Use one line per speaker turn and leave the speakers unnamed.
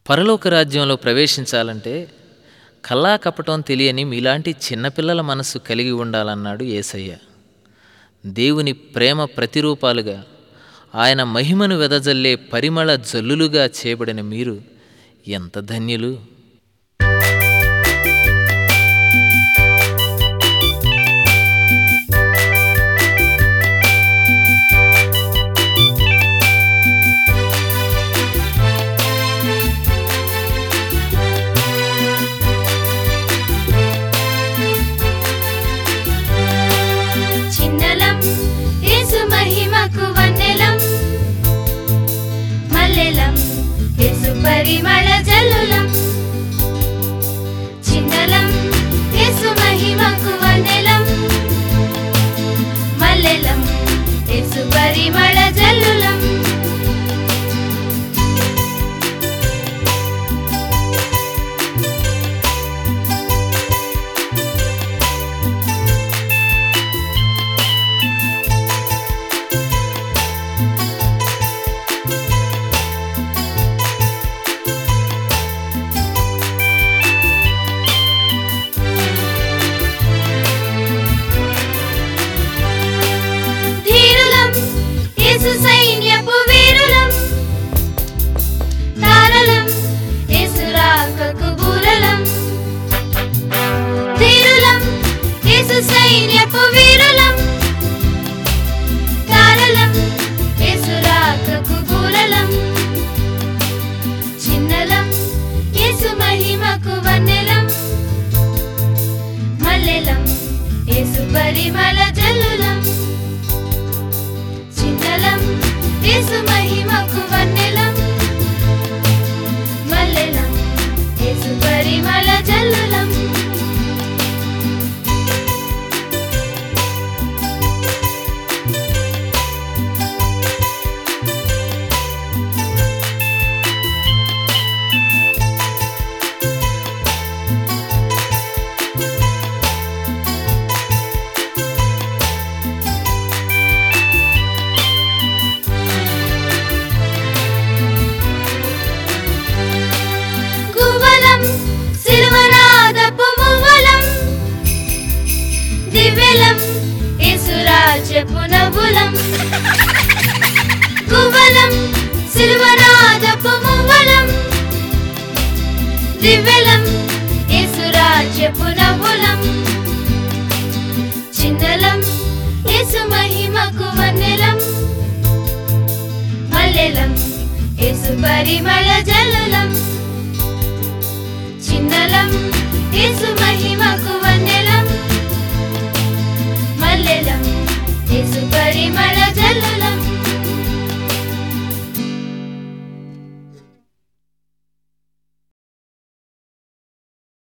పరలోక రాజ్యంలో ప్రవేశించాలంటే కల్లా కపటం తెలియని మీలాంటి చిన్నపిల్లల మనస్సు కలిగి ఉండాలన్నాడు యేసయ్య. దేవుని ప్రేమ ప్రతిరూపాలుగా ఆయన మహిమను వెదజల్లే పరిమళ జల్లులుగా చేయబడిన మీరు ఎంత ధన్యులు.
పరిమళ జల్లులం చిన్నలం యేసు మహిమకు వందనం మల్లెలం యేసు పరిమళ జల్లులం సైన్యపు వీరులం తారలం యేసు రాకకు బూరలం ధీరులం యేసు సైన్యపు వీరులం తారలం యేసు రాకకు బూరలం చిన్నలం యేసు మహిమకు వందనం మల్లెలం యేసు పరిమళ జల్లులం యేసు మహిమకు వందనం మల్లెలం యేసు పరిమళ జల్లులం యేసురాజ్యపు నవ్వులం గువ్వలం సిల్వనాదపు మువ్వలం దివ్యలం యేసురాజ్యపు నవ్వులం చిన్నలం యేసు మహిమకు వందనం మల్లెలం యేసు పరిమళ జల్లులం